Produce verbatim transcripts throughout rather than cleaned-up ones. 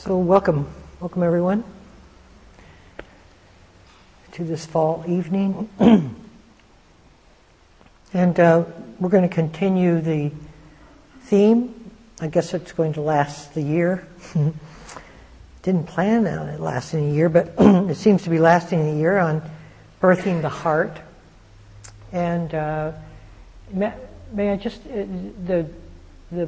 So welcome, welcome everyone to this fall evening. And uh, we're going to continue the theme. I guess it's going to last the year. Didn't plan on it lasting a year, but it seems to be lasting a year on birthing the heart. And uh, may, may I just, uh, the the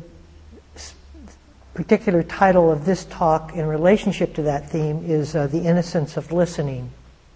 particular title of this talk in relationship to that theme is uh, The Innocence of Listening.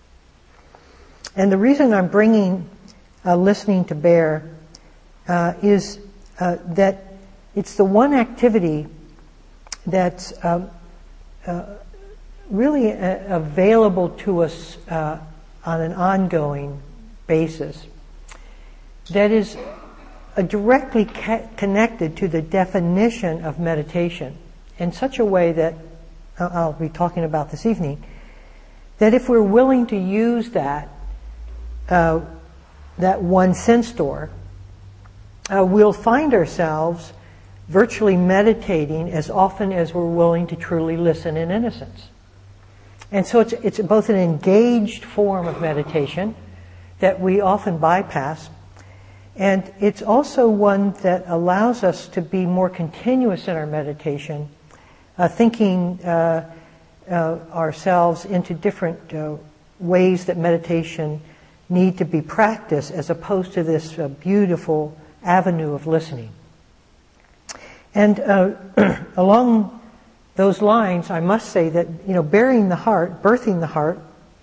And the reason I'm bringing uh, listening to bear uh, is uh, that it's the one activity that's um, uh, really uh, available to us uh, on an ongoing basis that is uh, directly ca- connected to the definition of meditation in such a way that uh, I'll be talking about this evening, that if we're willing to use that uh, that one sense door, uh, we'll find ourselves virtually meditating as often as we're willing to truly listen in innocence. And so it's, it's both an engaged form of meditation that we often bypass, and it's also one that allows us to be more continuous in our meditation, uh, thinking uh, uh, ourselves into different uh, ways that meditation need to be practiced as opposed to this uh, beautiful avenue of listening. And uh, along those lines, I must say that, you know, bearing the heart, birthing the heart,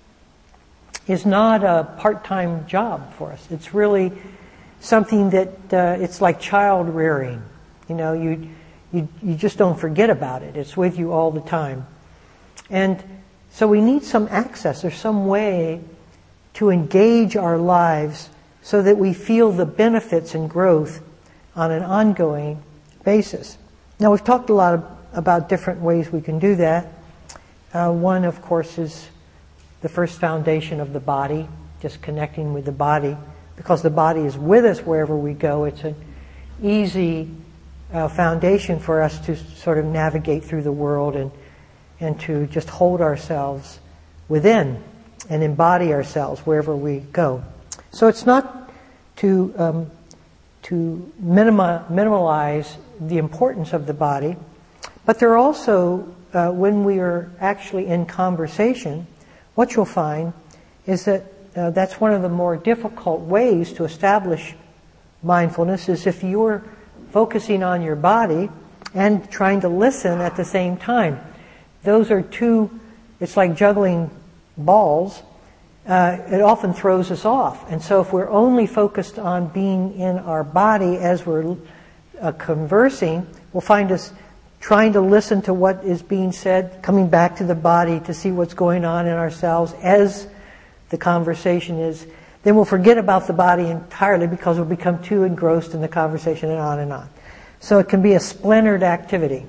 is not a part-time job for us. It's really something that uh, it's like child rearing. You know, you, you you just don't forget about it. It's with you all the time. And so we need some access or some way to engage our lives so that we feel the benefits and growth on an ongoing basis. Now, we've talked a lot of, about different ways we can do that. Uh, one, of course, is the first foundation of the body, just connecting with the body. Because the body is with us wherever we go, it's an easy uh, foundation for us to sort of navigate through the world and, and to just hold ourselves within and embody ourselves wherever we go. So it's not to um, to minima, minimalize the importance of the body, but there are also, uh, when we are actually in conversation, what you'll find is that uh, that's one of the more difficult ways to establish mindfulness, is if you're focusing on your body and trying to listen at the same time. Those are two, it's like juggling balls. Uh, it often throws us off. And so if we're only focused on being in our body as we're uh, conversing, we'll find us trying to listen to what is being said, coming back to the body to see what's going on in ourselves as the conversation is. Then we'll forget about the body entirely because we'll become too engrossed in the conversation, and on and on. So it can be a splintered activity.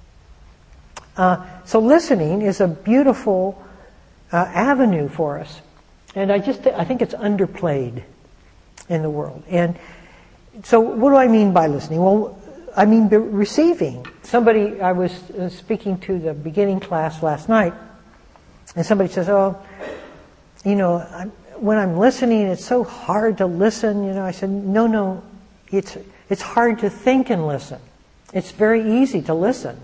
Uh, so listening is a beautiful uh, avenue for us. And I just, I think it's underplayed in the world. And so what do I mean by listening? Well, I mean receiving. Somebody, I was speaking to the beginning class last night, and somebody says, oh, you know, I'm, when I'm listening, it's so hard to listen. You know, I said, no, no, it's, it's hard to think and listen. It's very easy to listen.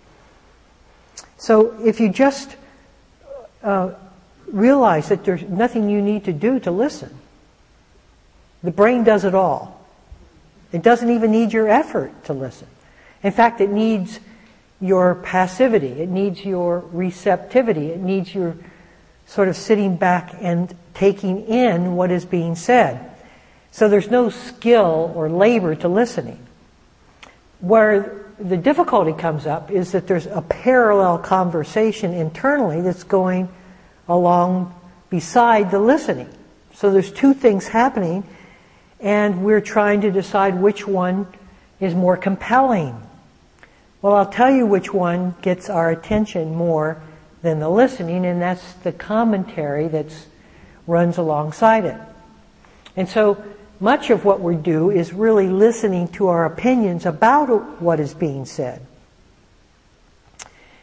So if you just uh, realize that there's nothing you need to do to listen. The brain does it all. It doesn't even need your effort to listen. In fact, it needs your passivity. It needs your receptivity. It needs your sort of sitting back and taking in what is being said. So there's no skill or labor to listening. Where the difficulty comes up is that there's a parallel conversation internally that's going along beside the listening. So there's two things happening, and we're trying to decide which one is more compelling. Well, I'll tell you which one gets our attention more than the listening, and that's the commentary that runs alongside it. And so much of what we do is really listening to our opinions about what is being said.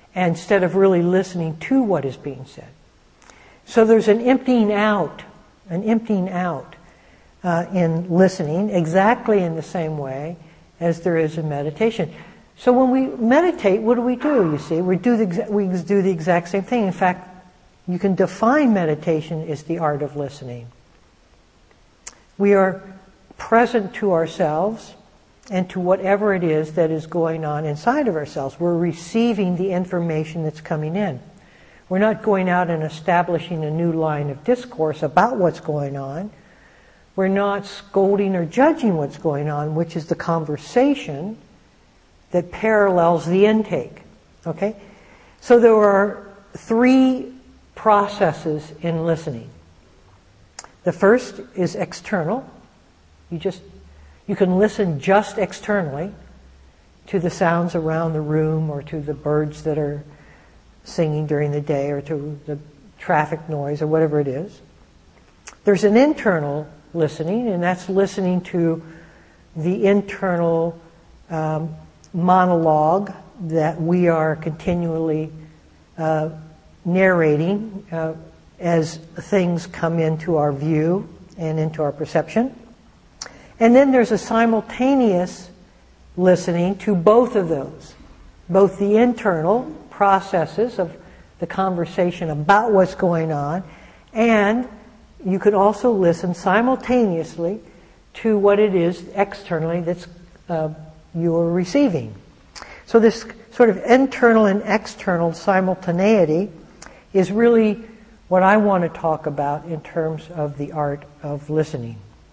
instead of really listening to what is being said. So there's an emptying out, an emptying out uh, in listening, exactly in the same way as there is in meditation. So when we meditate, what do we do, you see? We do the, we do the exact same thing. In fact, you can define meditation as the art of listening. We are present to ourselves and to whatever it is that is going on inside of ourselves. We're receiving the information that's coming in. We're not going out and establishing a new line of discourse about what's going on. We're not scolding or judging what's going on, which is the conversation that parallels the intake. Okay? So there are three processes in listening. The first is external. You just you can listen just externally to the sounds around the room or to the birds that are singing during the day or to the traffic noise or whatever it is. There's an internal listening, and that's listening to the internal um, monologue that we are continually uh, narrating uh, as things come into our view and into our perception. And then there's a simultaneous listening to both of those, both the internal processes of the conversation about what's going on, and you could also listen simultaneously to what it is externally that's uh, you're receiving. So this sort of internal and external simultaneity is really what I want to talk about in terms of the art of listening.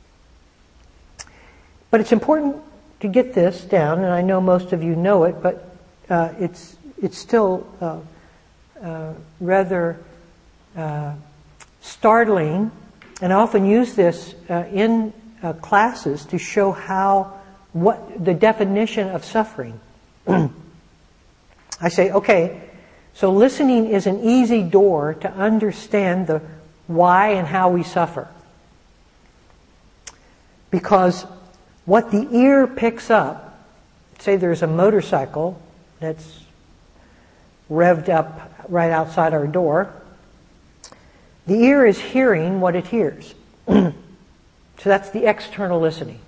But it's important to get this down, and I know most of you know it, but uh, it's it's still uh, uh, rather uh, startling, and I often use this uh, in uh, classes to show how what the definition of suffering. I say, okay, so listening is an easy door to understand the why and how we suffer. Because what the ear picks up, say there's a motorcycle that's revved up right outside our door, the ear is hearing what it hears. So that's the external listening.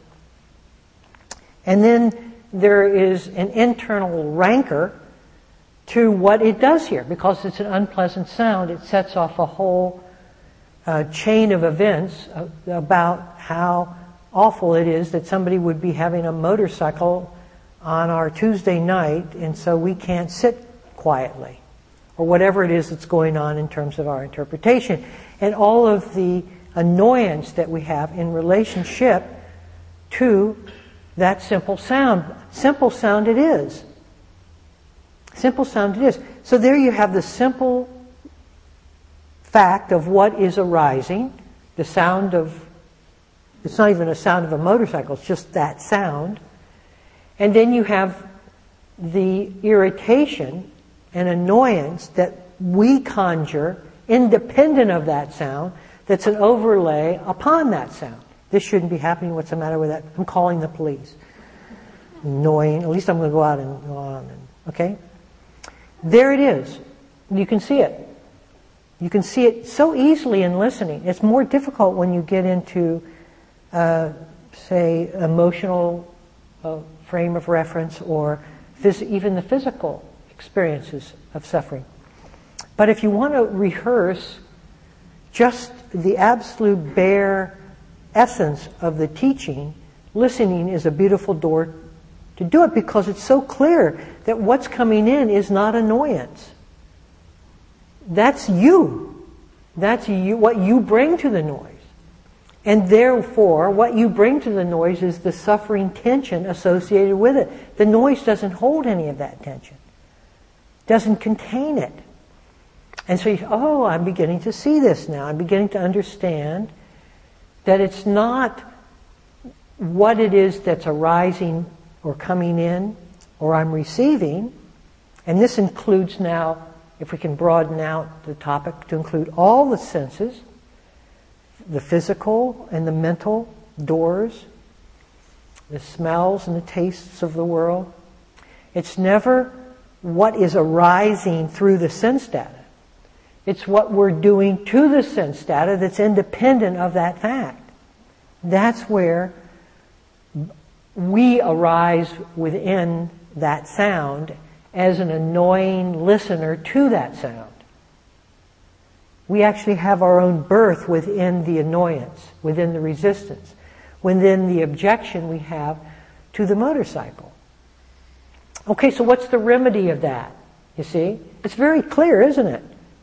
And then there is an internal rancor to what it does hear. Because it's an unpleasant sound, it sets off a whole uh, chain of events uh, about how awful it is that somebody would be having a motorcycle on our Tuesday night, and so we can't sit quietly, or whatever it is that's going on in terms of our interpretation. And all of the annoyance that we have in relationship to that simple sound. Simple sound it is. Simple sound it is. So there you have the simple fact of what is arising, the sound of, it's not even a sound of a motorcycle, it's just that sound. And then you have the irritation and annoyance that we conjure independent of that sound, that's an overlay upon that sound. This shouldn't be happening, what's the matter with that? I'm calling the police. Annoying, at least I'm going to go out and go on. And, okay? There it is. You can see it. You can see it so easily in listening. It's more difficult when you get into, uh, say, emotional uh, frame of reference or phys- even the physical experiences of suffering. But if you want to rehearse just the absolute bare essence of the teaching, listening is a beautiful door to do it, because it's so clear that what's coming in is not annoyance. That's you. That's you, what you bring to the noise. And therefore, what you bring to the noise is the suffering tension associated with it. The noise doesn't hold any of that tension. Doesn't contain it. And so you, oh, I'm beginning to see this now. I'm beginning to understand that it's not what it is that's arising or coming in or I'm receiving. And this includes now, if we can broaden out the topic to include all the senses, the physical and the mental doors, the smells and the tastes of the world. It's never what is arising through the sense data. It's what we're doing to the sense data that's independent of that fact. That's where we arise within that sound as an annoying listener to that sound. We actually have our own birth within the annoyance, within the resistance, within the objection we have to the motorcycle. Okay, so what's the remedy of that? You see? It's very clear, isn't it?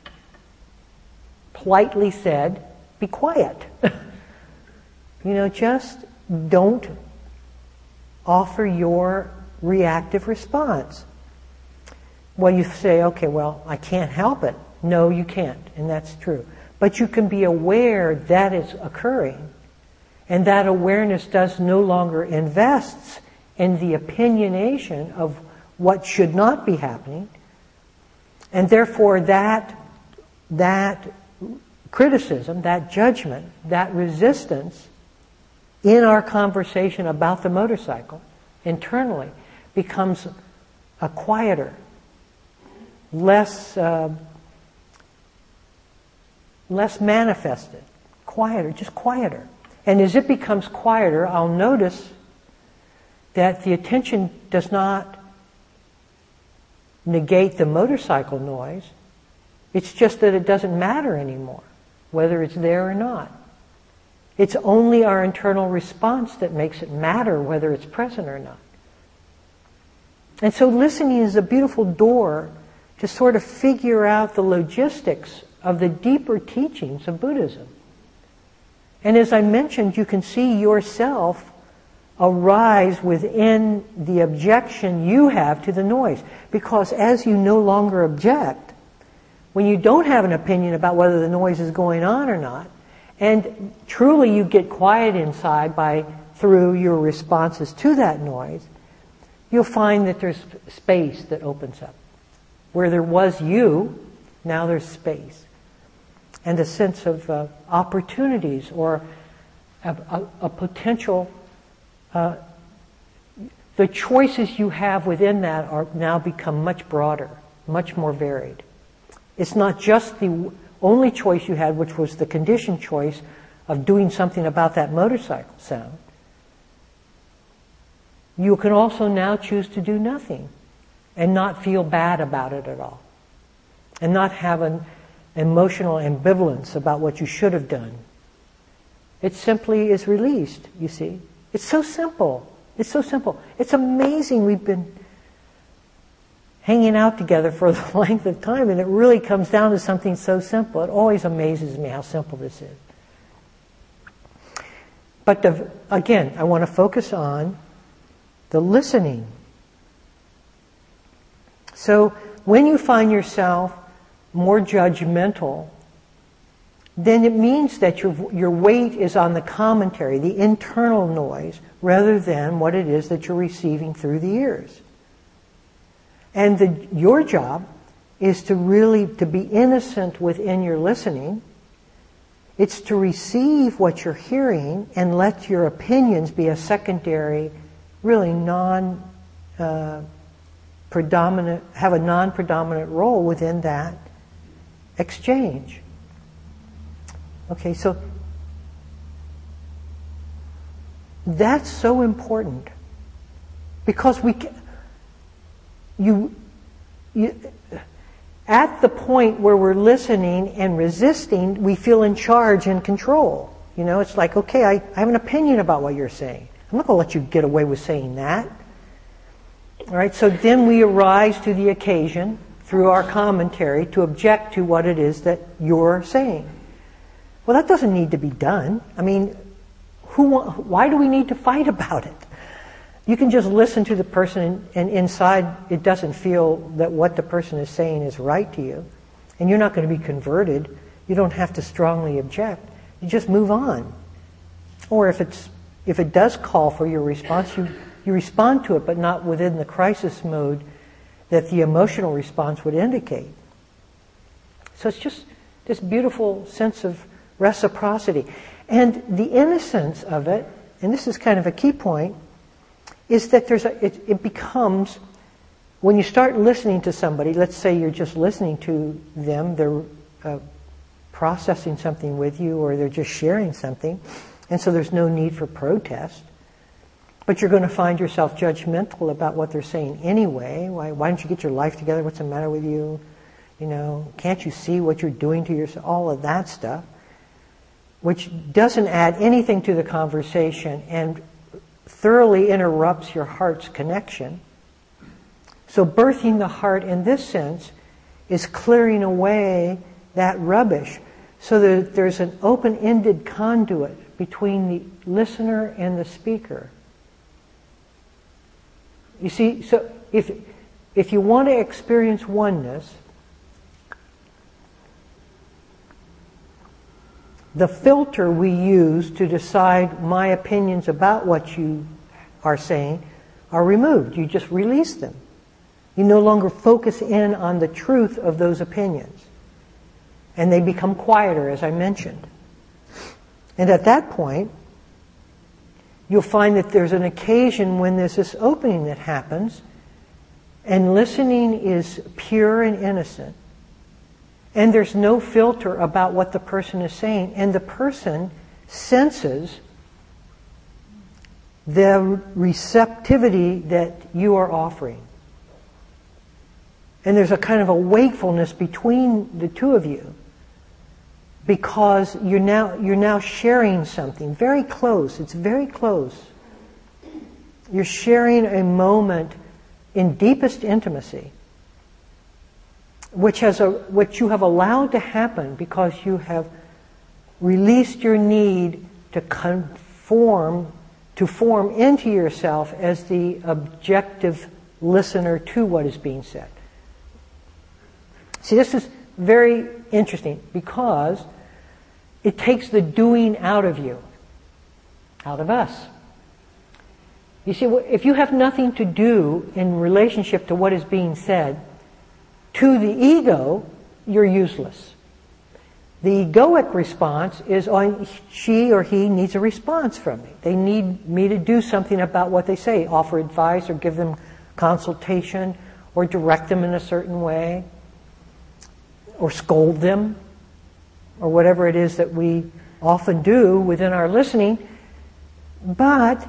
Politely said, be quiet. You know, just don't offer your reactive response. Well, you say, okay, well, I can't help it. No, you can't, and that's true. But you can be aware that it's occurring, and that awareness does no longer invests in the opinionation of what should not be happening, and therefore that that criticism, that judgment, that resistance in our conversation about the motorcycle internally becomes a quieter, less uh, less manifested, quieter, just quieter. And as it becomes quieter, I'll notice that the attention does not negate the motorcycle noise. It's just that it doesn't matter anymore, whether it's there or not. It's only our internal response that makes it matter whether it's present or not. And so listening is a beautiful door to sort of figure out the logistics of the deeper teachings of Buddhism. And as I mentioned, you can see yourself arise within the objection you have to the noise. Because as you no longer object, when you don't have an opinion about whether the noise is going on or not, and truly you get quiet inside by through your responses to that noise, you'll find that there's space that opens up. Where there was you, now there's space. And a sense of uh, opportunities or a, a, a potential, uh, the choices you have within that are now become much broader, much more varied. It's not just the only choice you had, which was the conditioned choice of doing something about that motorcycle sound. You can also now choose to do nothing and not feel bad about it at all. And not have an emotional ambivalence about what you should have done. It simply is released, you see. It's so simple. It's so simple. It's amazing we've been hanging out together for the length of time, and it really comes down to something so simple. It always amazes me how simple this is. But the, again, I want to focus on the listening. So when you find yourself more judgmental, then it means that your your weight is on the commentary, the internal noise, rather than what it is that you're receiving through the ears. And the, your job is to really to be innocent within your listening. It's to receive what you're hearing and let your opinions be a secondary, really non uh, predominant, have a non-predominant role within that exchange. Okay, so that's so important because we can, you you at the point where we're listening and resisting, we feel in charge and control. You know, it's like, okay, I, I have an opinion about what you're saying. I'm not going to let you get away with saying that. All right, so then we arise to the occasion through our commentary to object to what it is that you're saying. Well, that doesn't need to be done. I mean, who? Why do we need to fight about it? You can just listen to the person, and inside it doesn't feel that what the person is saying is right to you. And you're not going to be converted. You don't have to strongly object. You just move on. Or if it's if it does call for your response, you, you respond to it, but not within the crisis mode that the emotional response would indicate. So it's just this beautiful sense of reciprocity. And the innocence of it, and this is kind of a key point, is that there's a, it, it becomes when you start listening to somebody, let's say you're just listening to them, they're uh, processing something with you, or they're just sharing something, and so there's no need for protest. But you're going to find yourself judgmental about what they're saying anyway. Why, why don't you get your life together? What's the matter with you? You know, can't you see what you're doing to yourself? All of that stuff, which doesn't add anything to the conversation and thoroughly interrupts your heart's connection. So birthing the heart in this sense is clearing away that rubbish so that there's an open-ended conduit between the listener and the speaker. You see, so if if you want to experience oneness, the filter we use to decide my opinions about what you are saying are removed. You just release them. You no longer focus in on the truth of those opinions. And they become quieter, as I mentioned. And at that point, you'll find that there's an occasion when there's this opening that happens, and listening is pure and innocent. And there's no filter about what the person is saying, and the person senses the receptivity that you are offering. And there's a kind of a wakefulness between the two of you, because you're now you're now sharing something very close. It's very close. You're sharing a moment in deepest intimacy, which has a which you have allowed to happen because you have released your need to conform, to form into yourself as the objective listener to what is being said. See, this is very interesting because it takes the doing out of you, out of us. You see, if you have nothing to do in relationship to what is being said, to the ego, you're useless. The egoic response is, oh, she or he needs a response from me. They need me to do something about what they say, offer advice or give them consultation or direct them in a certain way or scold them or whatever it is that we often do within our listening. But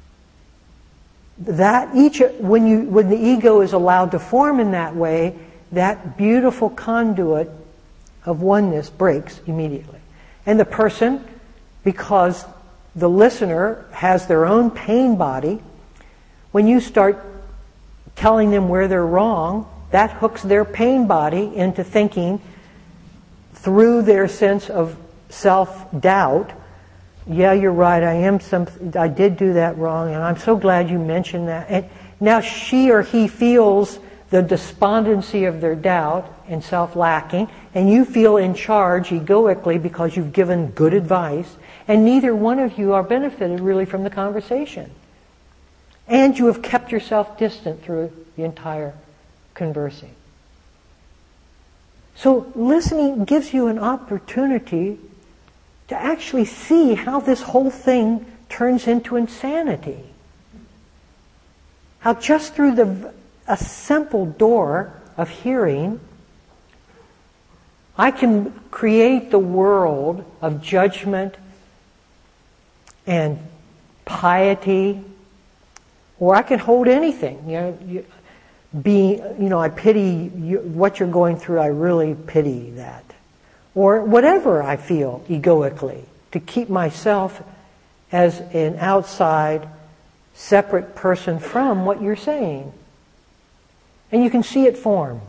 that each when you when the ego is allowed to form in that way, that beautiful conduit of oneness breaks immediately. And the person, because the listener has their own pain body, when you start telling them where they're wrong, that hooks their pain body into thinking through their sense of self-doubt, yeah, you're right, I am some, I did do that wrong, and I'm so glad you mentioned that. And now she or he feels the despondency of their doubt and self-lacking, and you feel in charge egoically because you've given good advice, and neither one of you are benefited really from the conversation. And you have kept yourself distant through the entire conversing. So listening gives you an opportunity to actually see how this whole thing turns into insanity. How just through the a simple door of hearing, I can create the world of judgment and piety, or I can hold anything. You know, you, be, you know, I pity you, what you're going through. I really pity that, or whatever I feel egoically, to keep myself as an outside, separate person from what you're saying. And you can see it form.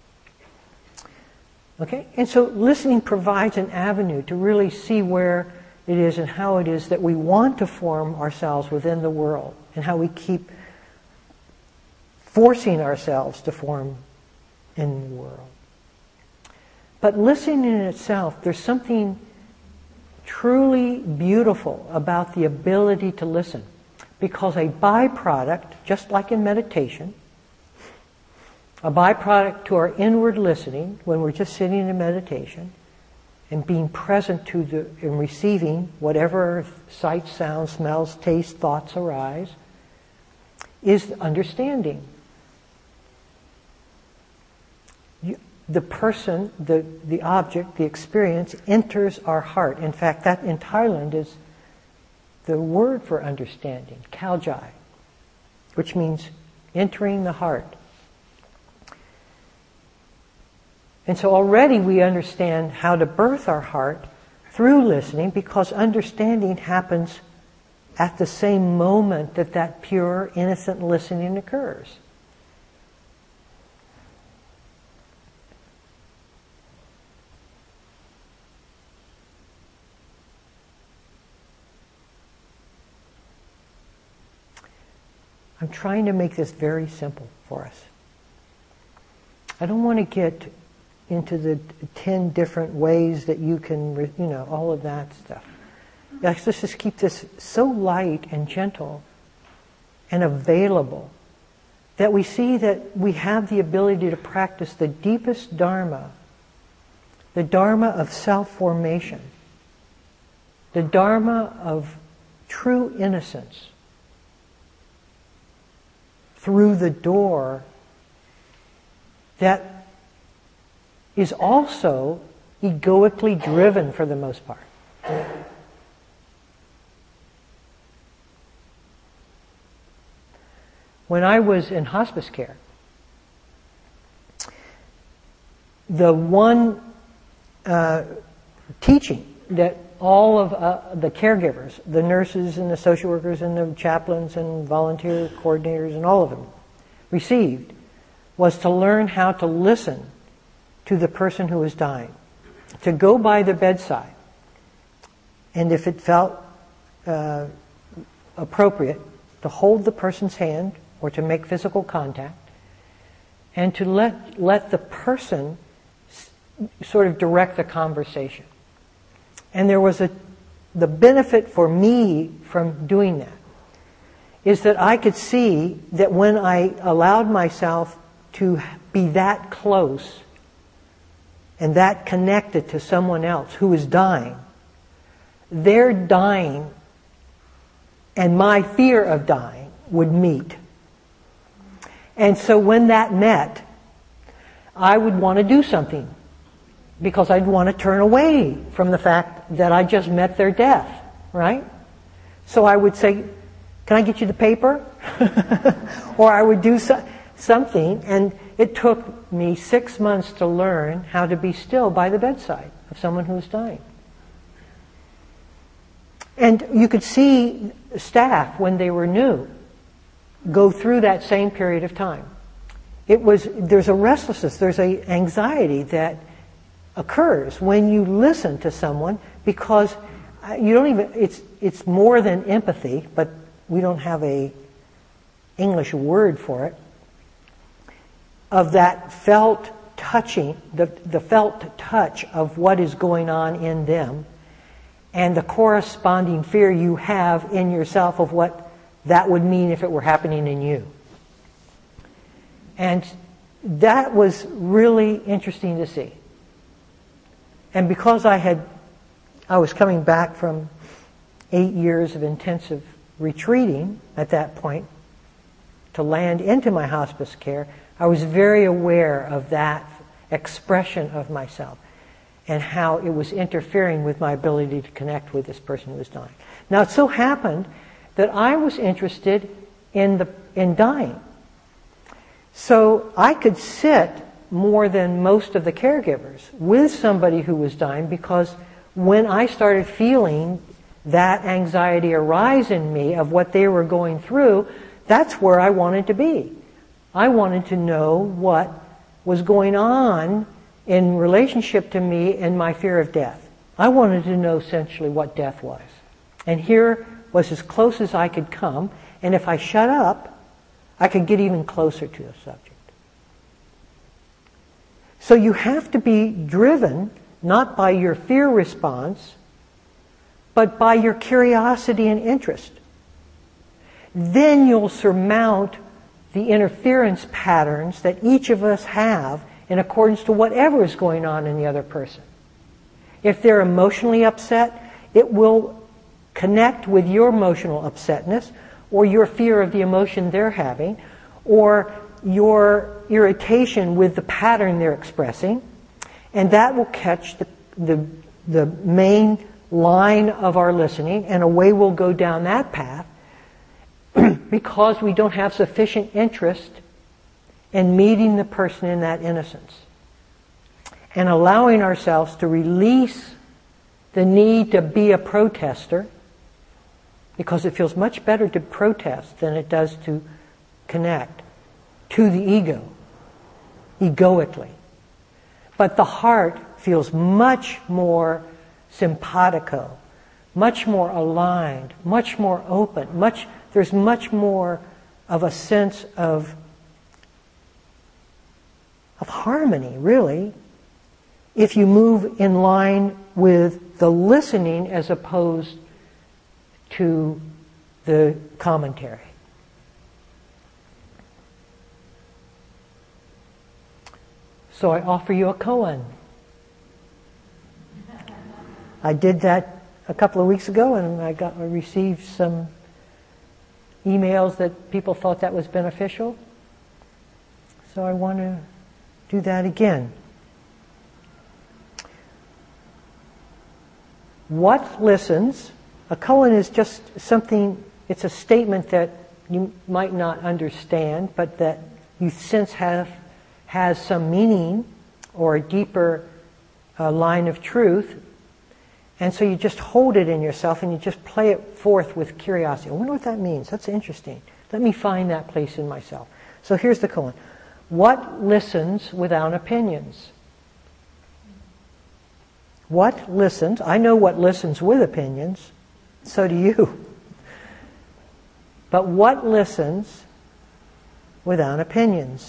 Okay? And so listening provides an avenue to really see where it is and how it is that we want to form ourselves within the world, and how we keep forcing ourselves to form in the world. But listening in itself, there's something truly beautiful about the ability to listen. Because a byproduct, just like in meditation, a byproduct to our inward listening, when we're just sitting in meditation and being present to the and receiving whatever sights, sounds, smells, tastes, thoughts arise, is understanding. you, the person, the, the object, the experience enters our heart. In fact, that in Thailand is the word for understanding, kaljai, which means entering the heart. And so already we understand how to birth our heart through listening, because understanding happens at the same moment that that pure, innocent listening occurs. I'm trying to make this very simple for us. I don't want to get into the ten different ways that you can, you know, all of that stuff. Let's just keep this so light and gentle and available that we see that we have the ability to practice the deepest Dharma, the Dharma of self-formation, the Dharma of true innocence, through the door that is also egoically driven for the most part. When I was in hospice care, the one uh, teaching that all of uh, the caregivers, the nurses and the social workers and the chaplains and volunteer coordinators and all of them received was to learn how to listen to the person who was dying, to go by the bedside, and if it felt uh, appropriate, to hold the person's hand or to make physical contact, and to let let the person s- sort of direct the conversation. And there was a the benefit for me from doing that is that I could see that when I allowed myself to be that close and that connected to someone else who is dying, their dying and my fear of dying would meet. And so when that met, I would want to do something, because I'd want to turn away from the fact that I just met their death, right? So I would say, can I get you the paper? Or I would do so- something, and it took me six months to learn how to be still by the bedside of someone who was dying. And you could see staff, when they were new, go through that same period of time. It was, there's a restlessness, there's a anxiety that occurs when you listen to someone, because you don't even, it's, it's more than empathy, but we don't have a English word for it, of that felt touching, the, the felt touch of what is going on in them, and the corresponding fear you have in yourself of what that would mean if it were happening in you. And that was really interesting to see. And because I had, I was coming back from eight years of intensive retreating at that point to land into my hospice care, I was very aware of that expression of myself and how it was interfering with my ability to connect with this person who was dying. Now, it so happened that I was interested in the in dying. So I could sit more than most of the caregivers with somebody who was dying, because when I started feeling that anxiety arise in me of what they were going through, that's where I wanted to be. I wanted to know what was going on in relationship to me and my fear of death. I wanted to know essentially what death was. And here was as close as I could come, and if I shut up, I could get even closer to the subject. So you have to be driven not by your fear response, but by your curiosity and interest. Then you'll surmount the interference patterns that each of us have in accordance to whatever is going on in the other person. If they're emotionally upset, it will connect with your emotional upsetness or your fear of the emotion they're having, or your irritation with the pattern they're expressing, and that will catch the, the, the main line of our listening, and away we'll go down that path because we don't have sufficient interest in meeting the person in that innocence and allowing ourselves to release the need to be a protester, because it feels much better to protest than it does to connect to the ego, egoically. But the heart feels much more simpatico, much more aligned, much more open, much, there's much more of a sense of, of harmony, really, if you move in line with the listening as opposed to the commentary. So I offer you a koan. I did that a couple of weeks ago, and I got I received some emails that people thought that was beneficial. So I want to do that again. What listens? A koan is just something, it's a statement that you might not understand, but that you sense have has some meaning or a deeper uh, line of truth. And so you just hold it in yourself and you just play it forth with curiosity. I wonder what that means. That's interesting. Let me find that place in myself. So here's the koan. What listens without opinions? What listens? I know what listens with opinions. So do you. But what listens without opinions?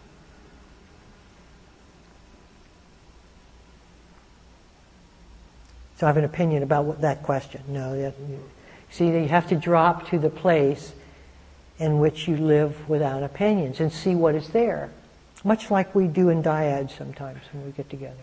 So I have an opinion about what, that question. No, that, see, you have to drop to the place in which you live without opinions and see what is there, much like we do in dyads sometimes when we get together.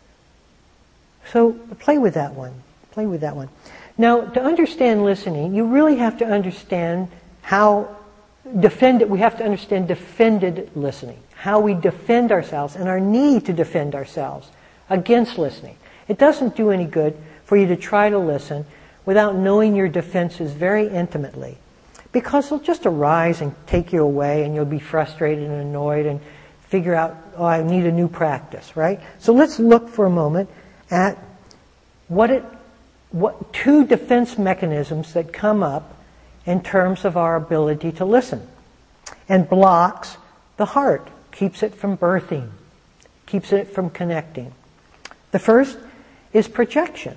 So play with that one. Play with that one. Now, to understand listening, you really have to understand how defend it. We have to understand defended listening, how we defend ourselves and our need to defend ourselves against listening. It doesn't do any good for you to try to listen without knowing your defenses very intimately, because they'll just arise and take you away, and you'll be frustrated and annoyed and figure out, oh, I need a new practice, right? So let's look for a moment at what it, what two defense mechanisms that come up in terms of our ability to listen, and blocks the heart, keeps it from birthing, keeps it from connecting. The first is projection.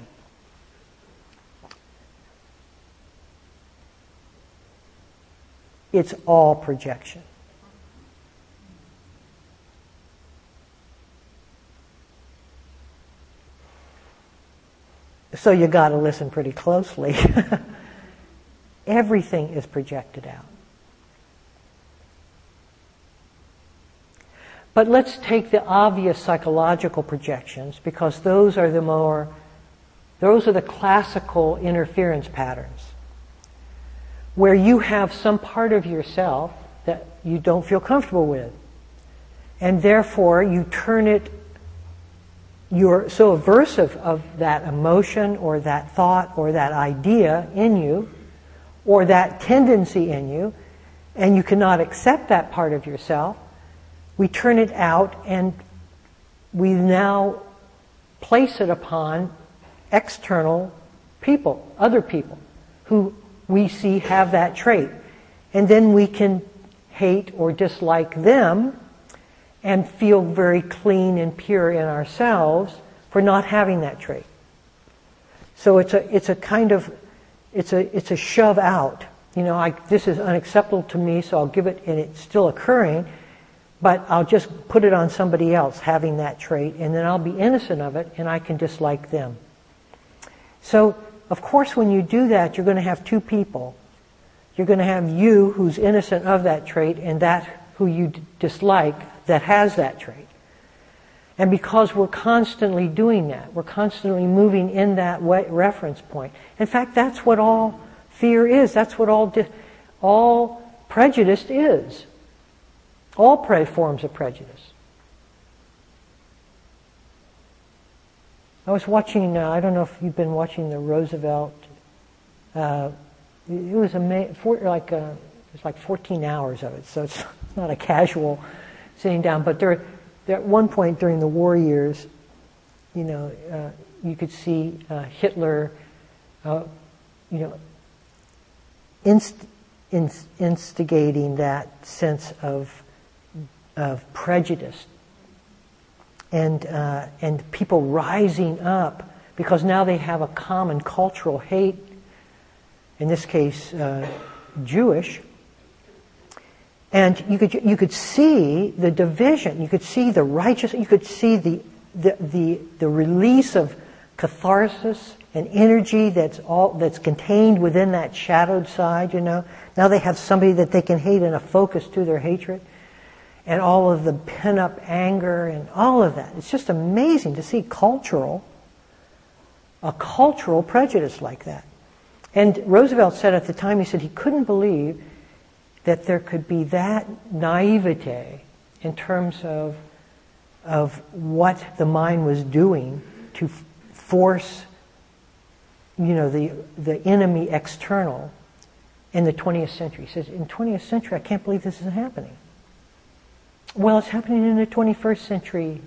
It's all projection. So you got to listen pretty closely. Everything is projected out. But let's take the obvious psychological projections, because those are the more, those are the classical interference patterns, where you have some part of yourself that you don't feel comfortable with, and therefore you turn it, you're so aversive of that emotion or that thought or that idea in you or that tendency in you, and you cannot accept that part of yourself. We turn it out and we now place it upon external people, other people, who we see have that trait. And then we can hate or dislike them and feel very clean and pure in ourselves for not having that trait. So it's a it's a kind of it's a it's a shove out. You know, I, this is unacceptable to me, so I'll give it, and it's still occurring. But I'll just put it on somebody else having that trait, and then I'll be innocent of it, and I can dislike them. So, of course, when you do that, you're going to have two people. You're going to have you, who's innocent of that trait, and that who you d- dislike that has that trait. And because we're constantly doing that, we're constantly moving in that way, reference point. In fact, that's what all fear is. That's what all di- all prejudice is. All pre- forms of prejudice. I was watching, uh, I don't know if you've been watching the Roosevelt, uh, it was ama- for, like, uh, it was like fourteen hours of it, so it's not a casual sitting down, but there, there at one point during the war years, you know, uh, you could see uh, Hitler, uh, you know, inst- inst- instigating that sense of of prejudice, and uh, and people rising up because now they have a common cultural hate. In this case, uh, Jewish. And you could you could see the division. You could see the righteous. You could see the the the, the release of catharsis and energy that's all that's contained within that shadowed side. You know, now they have somebody that they can hate and a focus to their hatred, and all of the pent-up anger and all of that. It's just amazing to see cultural a cultural prejudice like that. And Roosevelt said at the time, he said he couldn't believe that there could be that naivete in terms of of what the mind was doing to f- force, you know, the the enemy external in the twentieth century. He says, in the twentieth century, I can't believe this is happening. Well, it's happening in the twenty-first century.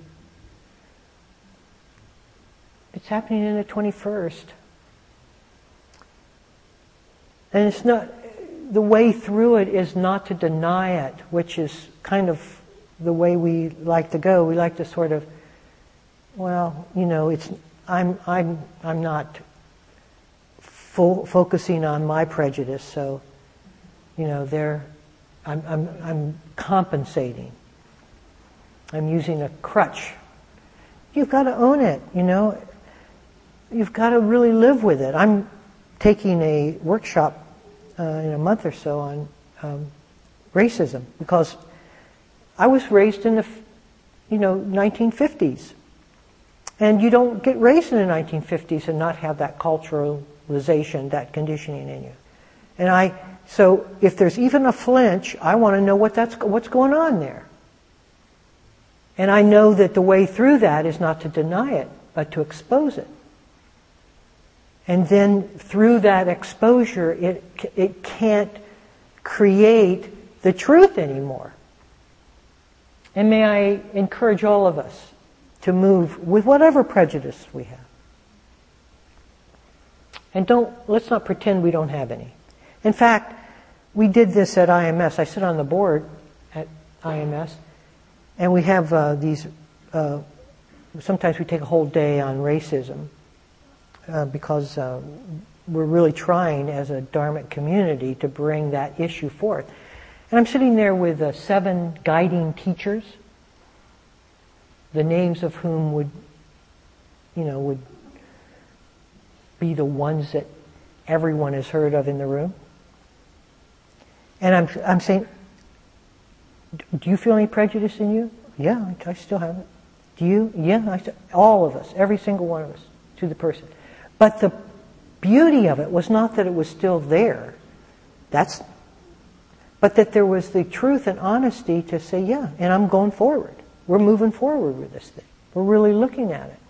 It's happening in the twenty-first. And it's not, the way through it is not to deny it, which is kind of the way we like to go. We like to sort of, well, you know, it's I'm I'm I'm not fo- focusing on my prejudice, so, you know, they're I'm I'm I'm compensating. I'm using a crutch. You've got to own it, you know. You've got to really live with it. I'm taking a workshop uh, in a month or so on um, racism because I was raised in the, you know, nineteen fifties. And you don't get raised in the nineteen fifties and not have that culturalization, that conditioning in you. And I, so if there's even a flinch, I want to know what that's, what's going on there. And I know that the way through that is not to deny it, but to expose it. And then through that exposure, it it can't create the truth anymore. And may I encourage all of us to move with whatever prejudice we have. And don't, let's not pretend we don't have any. In fact, we did this at I M S. I sit on the board at I M S, and we have uh, these, uh, sometimes we take a whole day on racism uh, because uh, we're really trying as a Dharmic community to bring that issue forth. And I'm sitting there with uh, seven guiding teachers, the names of whom would, you know, would be the ones that everyone has heard of in the room. And I'm I'm saying, do you feel any prejudice in you? Yeah, I still have it. Do you? Yeah, I still, all of us, every single one of us, to the person. But the beauty of it was not that it was still there. That's, but that there was the truth and honesty to say, yeah, and I'm going forward. We're moving forward with this thing. We're really looking at it.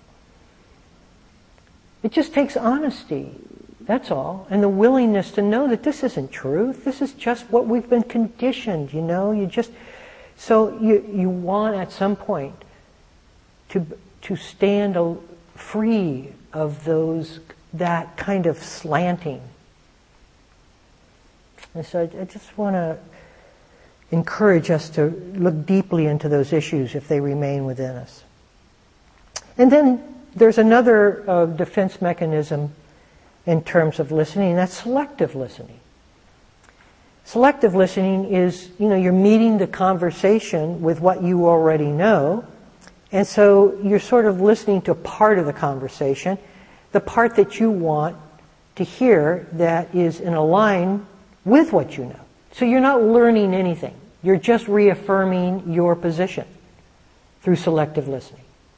It just takes honesty, that's all, and the willingness to know that this isn't truth. This is just what we've been conditioned, you know. You just, so you you want at some point to to stand a, free of those, that kind of slanting. And so I, I just want to encourage us to look deeply into those issues if they remain within us. And then there's another uh, defense mechanism in terms of listening, and that's selective listening. Selective listening is, you know, you're meeting the conversation with what you already know, and so you're sort of listening to part of the conversation, the part that you want to hear that is in a line with what you know. So you're not learning anything. You're just reaffirming your position through selective listening.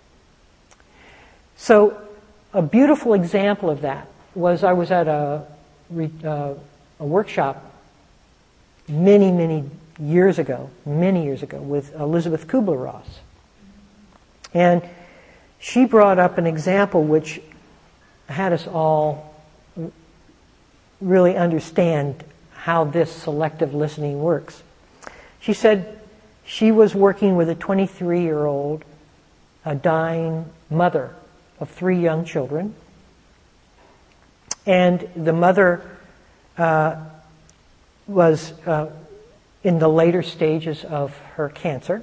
So a beautiful example of that was I was at a, uh, a workshop many, many years ago, many years ago, with Elizabeth Kubler-Ross. And she brought up an example which had us all really understand how this selective listening works. She said she was working with a twenty-three-year-old, a dying mother of three young children. And the mother uh, was uh, in the later stages of her cancer.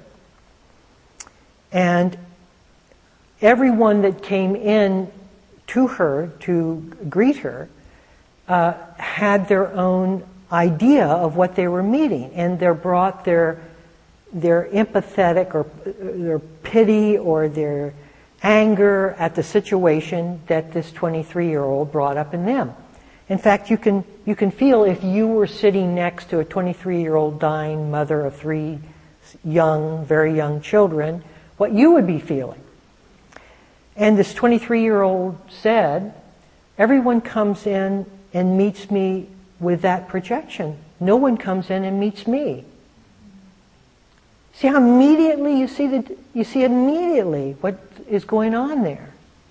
And everyone that came in to her to greet her uh, had their own idea of what they were meeting, and they brought their their empathetic or their pity or their anger at the situation that this twenty-three-year-old brought up in them. In fact, you can you can feel if you were sitting next to a twenty-three-year-old dying mother of three young, very young children, what you would be feeling. And this twenty-three-year-old said, everyone comes in and meets me with that projection. No one comes in and meets me. See how immediately you see the you see immediately what is going on there.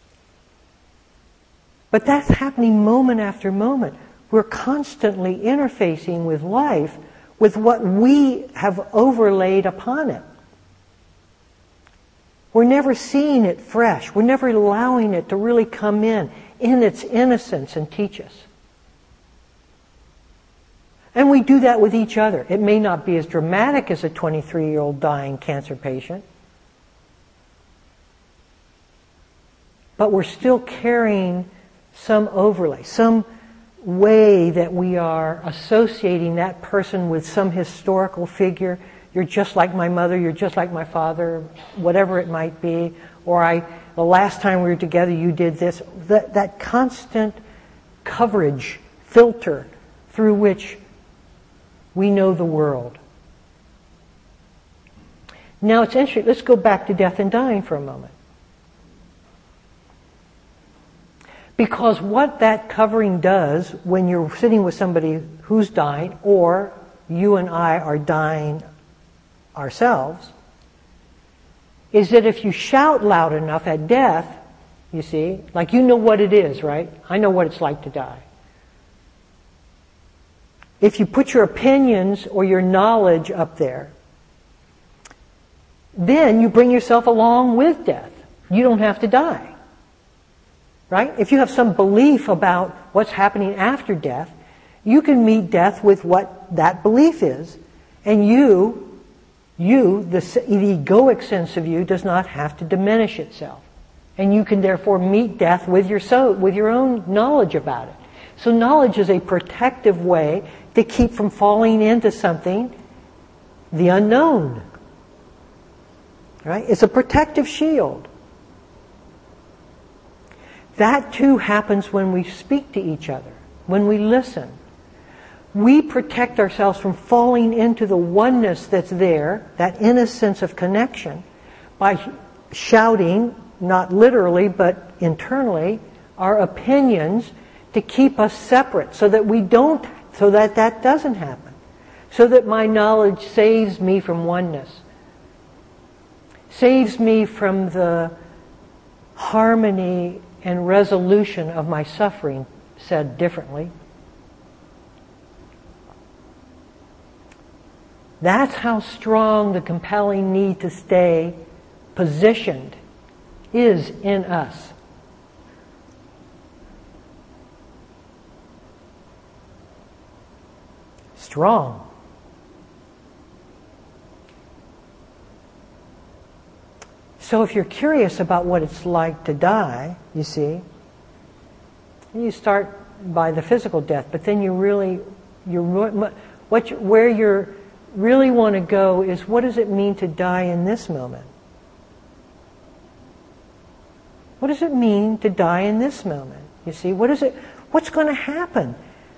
But that's happening moment after moment. We're constantly interfacing with life with what we have overlaid upon it. We're never seeing it fresh. We're never allowing it to really come in, in its innocence and teach us. And we do that with each other. It may not be as dramatic as a twenty-three-year-old dying cancer patient, but we're still carrying some overlay, some way that we are associating that person with some historical figure. You're just like my mother, you're just like my father, whatever it might be. Or I, the last time we were together, you did this. That, that constant coverage, filter through which we know the world. Now it's interesting. Let's go back to death and dying for a moment. Because what that covering does when you're sitting with somebody who's dying, or you and I are dying ourselves, is that if you shout loud enough at death, you see, like you know what it is, right? I know what it's like to die. If you put your opinions or your knowledge up there, then you bring yourself along with death. You don't have to die. Right? If you have some belief about what's happening after death, you can meet death with what that belief is. And you, you, the, the egoic sense of you does not have to diminish itself. And you can therefore meet death with your, so, with your own knowledge about it. So knowledge is a protective way to keep from falling into something, the unknown. Right? It's a protective shield. That too happens when we speak to each other, when we listen. We protect ourselves from falling into the oneness that's there, that innocence of connection, by shouting, not literally but internally, our opinions to keep us separate, so that we don't, so that that doesn't happen. So that my knowledge saves me from oneness, saves me from the harmony and resolution of my suffering, said differently. That's how strong the compelling need to stay positioned is in us. Strong. So if you're curious about what it's like to die, you see, you start by the physical death, but then you really, you what you, where you really want to go is, what does it mean to die in this moment? What does it mean to die in this moment? You see, what is it? What's going to happen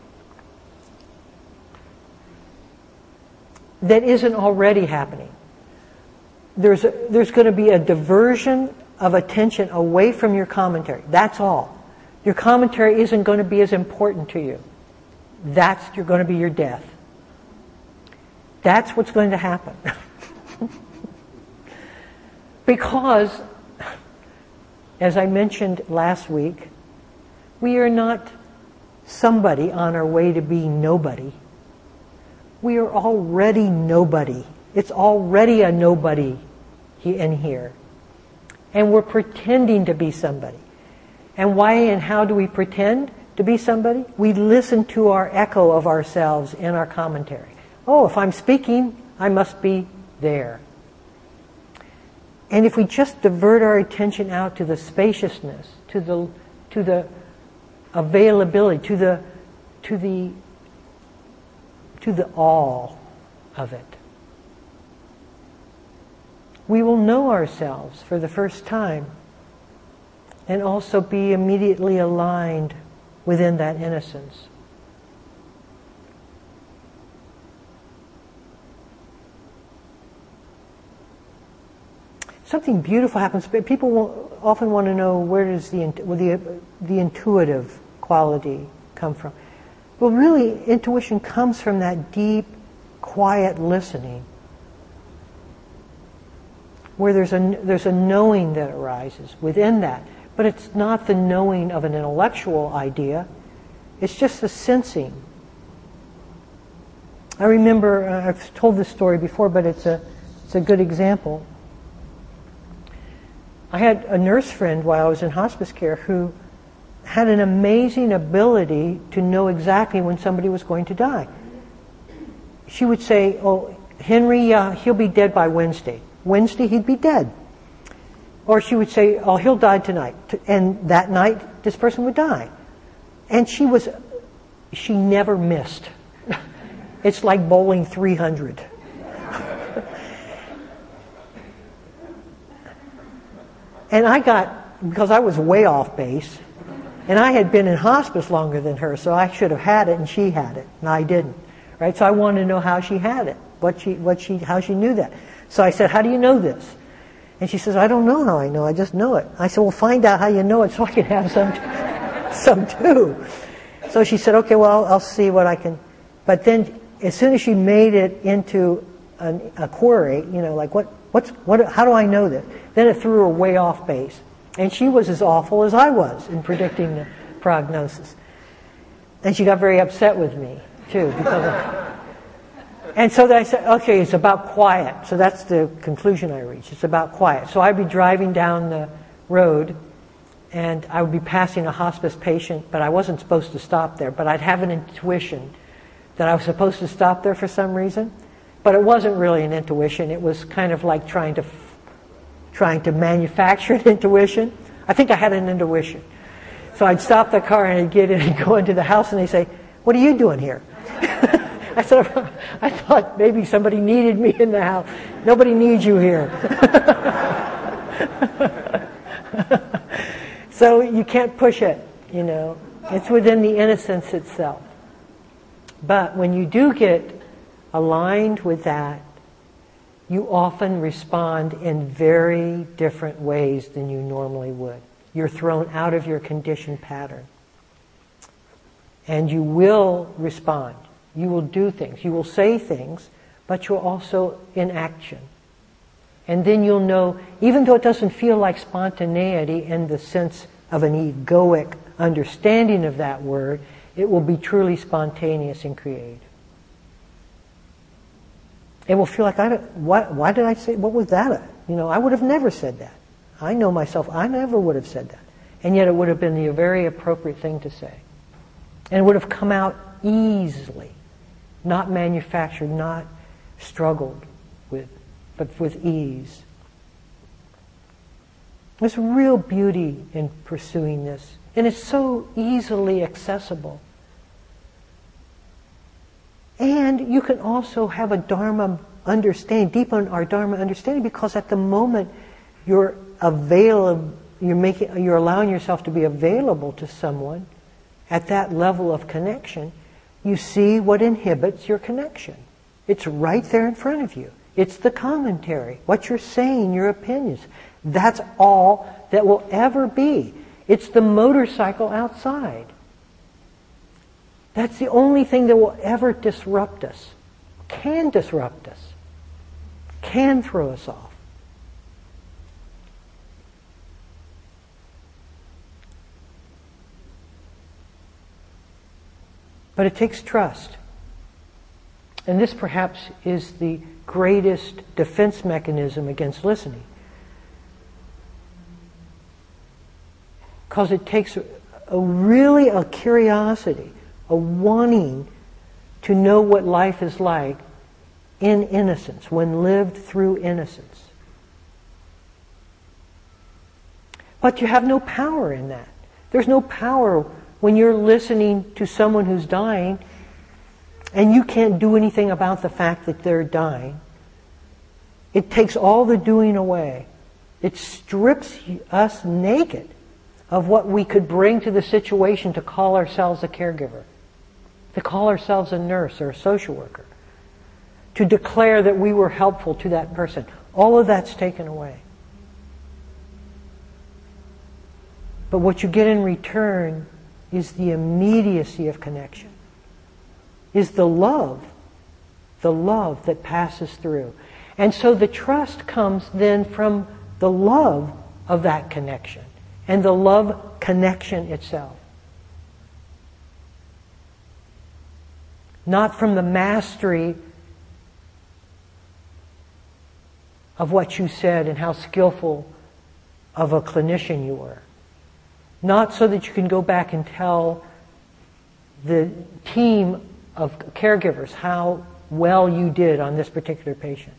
that isn't already happening? There's a, there's going to be a diversion of attention away from your commentary. That's all. Your commentary isn't going to be as important to you. That's you're going to be your death. That's what's going to happen. Because, as I mentioned last week, we are not somebody on our way to being nobody. We are already nobody. It's already a nobody in here. And we're pretending to be somebody. And why and how do we pretend to be somebody? We listen to our echo of ourselves in our commentary. Oh, if I'm speaking, I must be there. And if we just divert our attention out to the spaciousness, to the to the availability, to the to the to the all of it, we will know ourselves for the first time and also be immediately aligned within that innocence. Something beautiful happens. People often want to know where does the, the, the intuitive quality come from. Well, really, intuition comes from that deep, quiet listening, where there's a, there's a knowing that arises within that. But it's not the knowing of an intellectual idea. It's just the sensing. I remember, uh, I've told this story before, but it's a, it's a good example. I had a nurse friend while I was in hospice care who had an amazing ability to know exactly when somebody was going to die. She would say, oh, Henry, uh, he'll be dead by Wednesday. Wednesday, he'd be dead. Or she would say, oh, he'll die tonight. And that night, this person would die. And she was, she never missed. It's like bowling three hundred. And I got, because I was way off base, and I had been in hospice longer than her, so I should have had it and she had it, and I didn't. Right? So I wanted to know how she had it, what she, what she, how she knew that. So I said, how do you know this? And she says, I don't know how I know, I just know it. I said, well, find out how you know it so I can have some, some too. So she said, okay, well, I'll, I'll see what I can. But then, as soon as she made it into an, a query, you know, like what, what's, what, how do I know this? Then it threw her way off base. And she was as awful as I was in predicting the prognosis. And she got very upset with me, too, because of, and so then I said, okay, it's about quiet. So that's the conclusion I reached. It's about quiet. So I'd be driving down the road, and I would be passing a hospice patient, but I wasn't supposed to stop there. But I'd have an intuition that I was supposed to stop there for some reason. But it wasn't really an intuition. It was kind of like trying to trying to manufacture an intuition. I think I had an intuition. So I'd stop the car and I'd get in and go into the house, and they'd say, what are you doing here? I said, I thought maybe somebody needed me in the house. Nobody needs you here. So you can't push it, you know. It's within the innocence itself. But when you do get aligned with that, you often respond in very different ways than you normally would. You're thrown out of your conditioned pattern. And you will respond. You will do things. You will say things, but you're also in action. And then you'll know, even though it doesn't feel like spontaneity in the sense of an egoic understanding of that word, it will be truly spontaneous and creative. It will feel like, I don't, why, why did I say, what was that? You know, I would have never said that. I know myself, I never would have said that. And yet it would have been the very appropriate thing to say. And it would have come out easily, not manufactured, not struggled with, but with ease. There's real beauty in pursuing this. And it's so easily accessible. And you can also have a Dharma understanding, deepen our Dharma understanding, because at the moment you're available, you're making, you're allowing yourself to be available to someone at that level of connection, you see what inhibits your connection. It's right there in front of you. It's the commentary, what you're saying, your opinions. That's all that will ever be. It's the motorcycle outside. That's the only thing that will ever disrupt us. can disrupt us, can throw us off. But it takes trust. And this perhaps is the greatest defense mechanism against listening. Because it takes a, a really a curiosity, a wanting to know what life is like in innocence, when lived through innocence. But you have no power in that. There's no power when you're listening to someone who's dying and you can't do anything about the fact that they're dying. It takes all the doing away. It strips us naked of what we could bring to the situation to call ourselves a caregiver, to call ourselves a nurse or a social worker, to declare that we were helpful to that person. All of that's taken away. But what you get in return is the immediacy of connection, is the love, the love that passes through. And so the trust comes then from the love of that connection and the love connection itself. Not from the mastery of what you said and how skillful of a clinician you were. Not so that you can go back and tell the team of caregivers how well you did on this particular patient.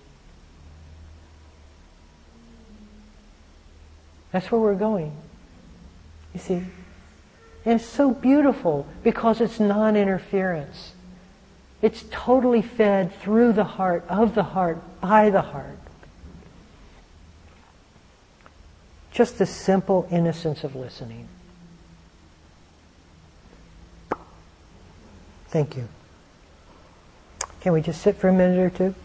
That's where we're going. You see? And it's so beautiful because it's non-interference. It's totally fed through the heart, of the heart, by the heart. Just the simple innocence of listening. Thank you. Can we just sit for a minute or two?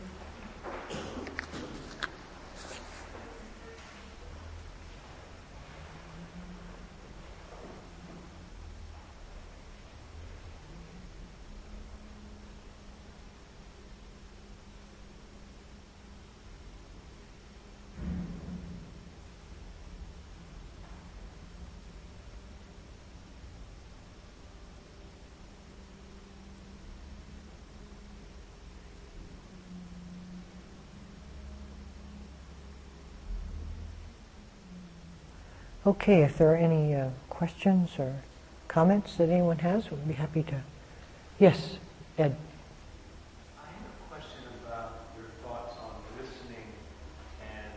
Okay, if there are any uh, questions or comments that anyone has, we'd be happy to. Yes, Ed. I have a question about your thoughts on listening and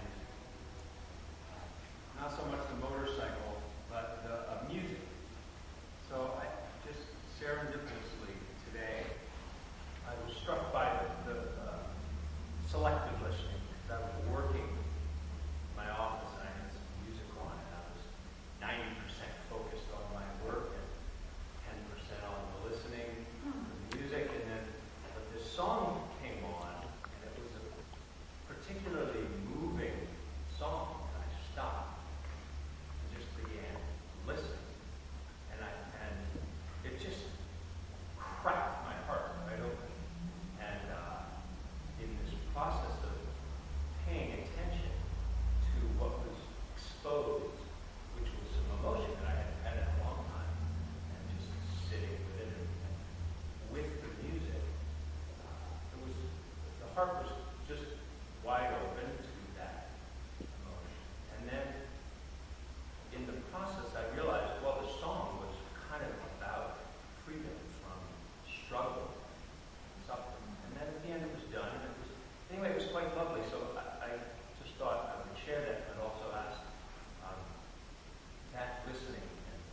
not so much the motorcycle, but the uh, music. So I just serendipitously today, I was struck by the, the uh, selective listening. I was working in my office and I had some music on and I was ninety percent focused on my work and ten percent on the listening, the music, and then but this song came on and it was a particularly moving song. And I stopped and just began listening, and I and it just cracked my heart right open. And uh, in this process of paying attention to what was exposed, which was some emotion that I hadn't had in a long time, and just sitting with it and, and with the music, uh, it was the heart was just wide open to that emotion. And then in the process, I realized, well, the song was kind of about freedom from struggle and suffering. And then at the end, it was done. And it was anyway, it was quite lovely. So I, I just thought I would share that, but also ask um, that listening.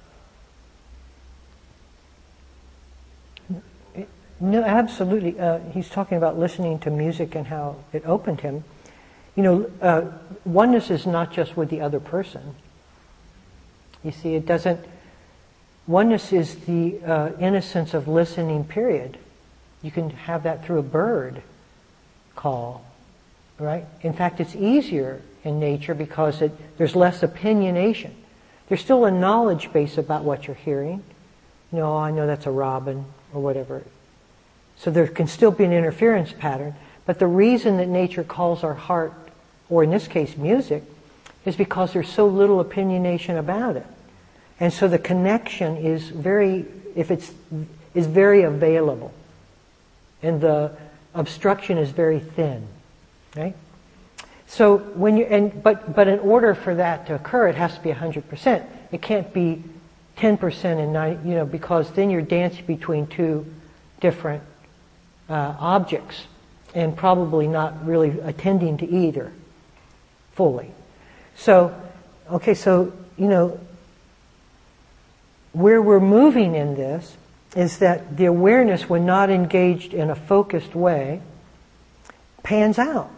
And, uh, No, absolutely. Uh, he's talking about listening to music and how it opened him. You know, uh, oneness is not just with the other person. You see, it doesn't... Oneness is the uh, innocence of listening, period. You can have that through a bird call, right? In fact, it's easier in nature because it, there's less opinionation. There's still a knowledge base about what you're hearing. You know, oh, I know that's a robin or whatever. So there can still be an interference pattern, but the reason that nature calls our heart, or in this case music, is because there's so little opinionation about it. And so the connection is very, if it's, is very available. And the obstruction is very thin, right? So when you, and, but, but in order for that to occur, it has to be one hundred percent. It can't be ten percent and ninety, you know, because then you're dancing between two different uh, objects and probably not really attending to either fully. So, okay, so, you know, where we're moving in this is that the awareness, when not engaged in a focused way, pans out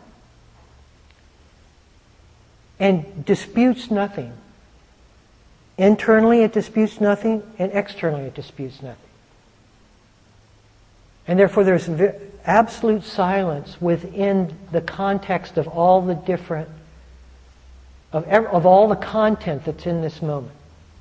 and disputes nothing. Internally it disputes nothing, and externally it disputes nothing. And therefore there's absolute silence within the context of all the different, of, ev- of all the content that's in this moment.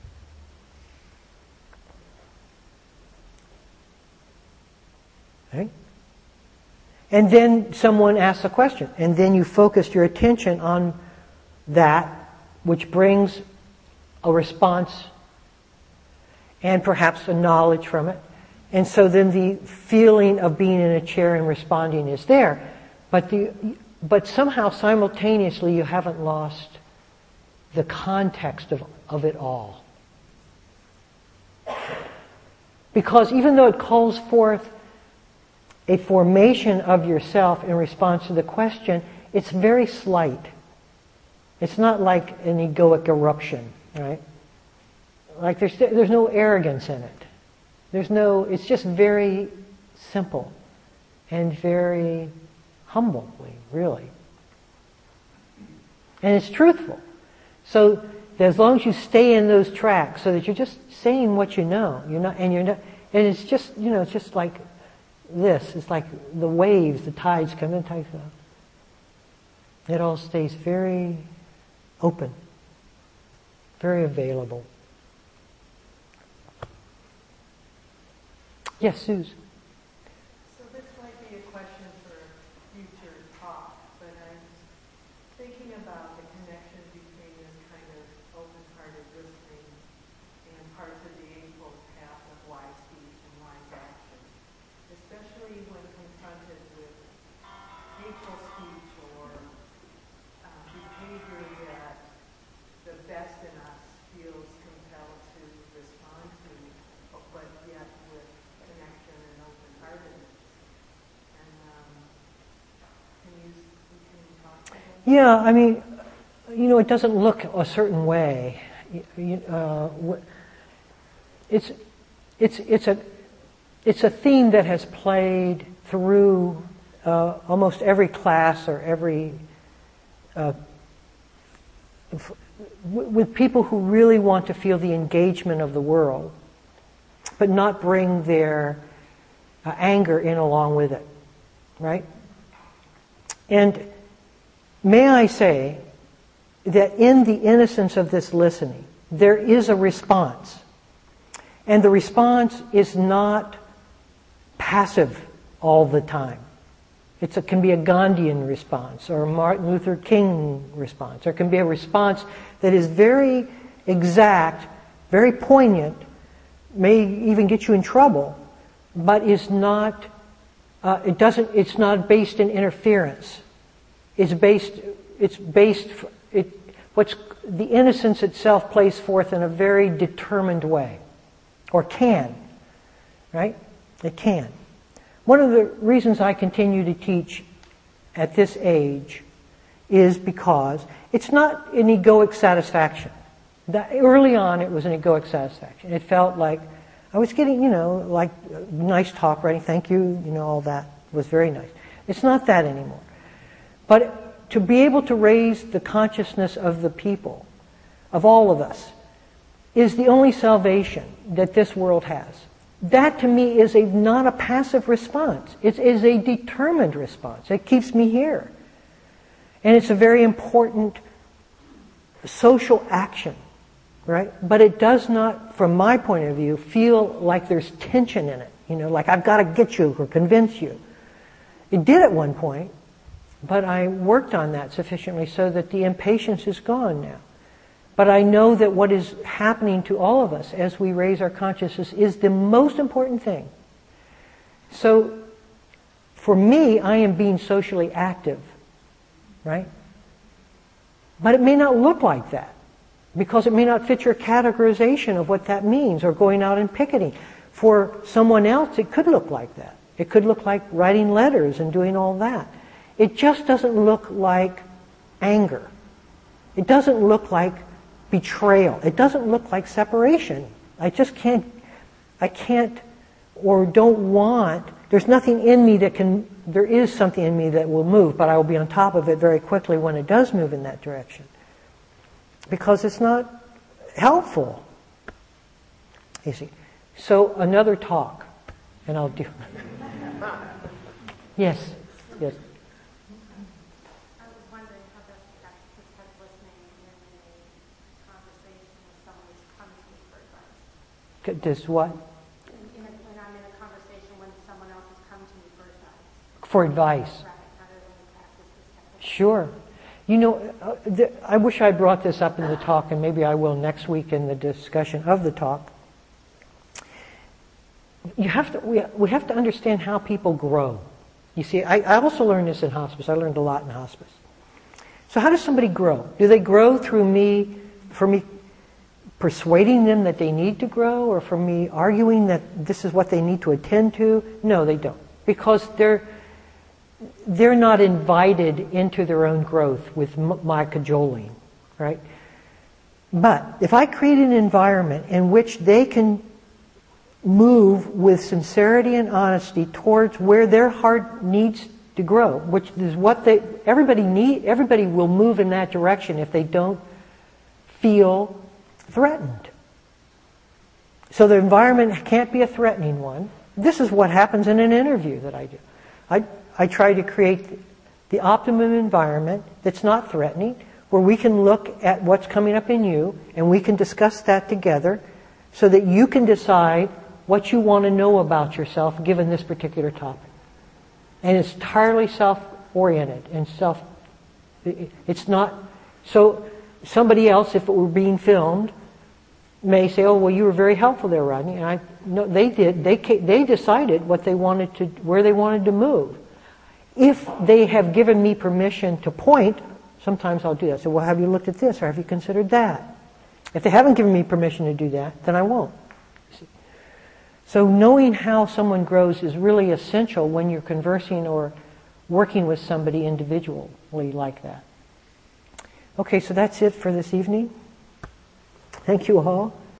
Right? And then someone asks a question, and then you focus your attention on that, which brings a response and perhaps a knowledge from it. And so then the feeling of being in a chair and responding is there. But the, but somehow simultaneously you haven't lost the context of, of it all. Because even though it calls forth a formation of yourself in response to the question, it's very slight. It's not like an egoic eruption, right? Like there's there's no arrogance in it. There's no, it's just very simple and very humbly, really. And it's truthful. So that as long as you stay in those tracks, so that you're just saying what you know, you're not, and you're not, and it's just, you know, it's just like this. It's like the waves, the tides come in, tides out. It all stays very open, very available. Yes, Suze. So this might be a question for future talk, but I'm thinking about the connection between this kind of open-hearted listening and parts of the Eightfold Path of wise speech and wise action, especially when confronted with hateful speech or uh, behavior that the best in us feels compelled to respond to, but yet with connection and open-heartedness. And um, can you, can you talk about that? Yeah, I mean, you know, it doesn't look a certain way. Uh, it's it's it's a it's a theme that has played through uh, almost every class or every uh, f- with people who really want to feel the engagement of the world, but not bring their uh, anger in along with it, right? And may I say that in the innocence of this listening, there is a response. And the response is not passive all the time. It's a, can be a Gandhian response or a Martin Luther King response. Or it can be a response that is very exact, very poignant, may even get you in trouble, but is not, uh, it doesn't, it's not based in interference. It's based, it's based, it, what's, the innocence itself plays forth in a very determined way. Or can, right? It can. One of the reasons I continue to teach at this age is because it's not an egoic satisfaction. That early on, it was an egoic satisfaction. It felt like I was getting, you know, like nice talk, writing, thank you, you know, all that was very nice. It's not that anymore. But to be able to raise the consciousness of the people, of all of us, is the only salvation that this world has. That to me is a not a passive response. It is a determined response. It keeps me here. And it's a very important social action right? But it does not, from my point of view, feel like there's tension in it. You know, like I've got to get you or convince you. It did at one point, but I worked on that sufficiently so that the impatience is gone now. But I know that what is happening to all of us as we raise our consciousness is the most important thing. So, for me, I am being socially active, right? But it may not look like that, because it may not fit your categorization of what that means, or going out and picketing. For someone else, it could look like that. It could look like writing letters and doing all that. It just doesn't look like anger. It doesn't look like betrayal. It doesn't look like separation. I just can't, I can't or don't want, there's nothing in me that can, there is something in me that will move, but I will be on top of it very quickly when it does move in that direction. Because it's not helpful. You see. So another talk, and I'll do. Yes, yes. I was wondering how best to practice this type of listening in a conversation with someone who's come to me for advice. Does what? In, in a, when I'm in a conversation when someone else has come to me for advice. For advice. Right, how do they practice this type of Sure. You know, uh, the, I wish I brought this up in the talk, and maybe I will next week in the discussion of the talk. You have to, we, we have to understand how people grow. You see, I, I also learned this in hospice. I learned a lot in hospice. So how does somebody grow? Do they grow through me, for me persuading them that they need to grow, or for me arguing that this is what they need to attend to? No, they don't. Because they're, they're not invited into their own growth with m- my cajoling, right? But if I create an environment in which they can move with sincerity and honesty towards where their heart needs to grow, which is what they, everybody need, everybody will move in that direction if they don't feel threatened. So the environment can't be a threatening one. This is what happens in an interview that I do. I, I try to create the optimum environment that's not threatening, where we can look at what's coming up in you and we can discuss that together so that you can decide what you want to know about yourself given this particular topic. And it's entirely self-oriented and self, it's not, so somebody else, if it were being filmed, may say, oh, well, you were very helpful there, Rodney. And I, no, they did, they, they decided what they wanted to, where they wanted to move. If they have given me permission to point, sometimes I'll do that. So, well, have you looked at this or have you considered that? If they haven't given me permission to do that, then I won't. So knowing how someone grows is really essential when you're conversing or working with somebody individually like that. Okay, so that's it for this evening. Thank you all.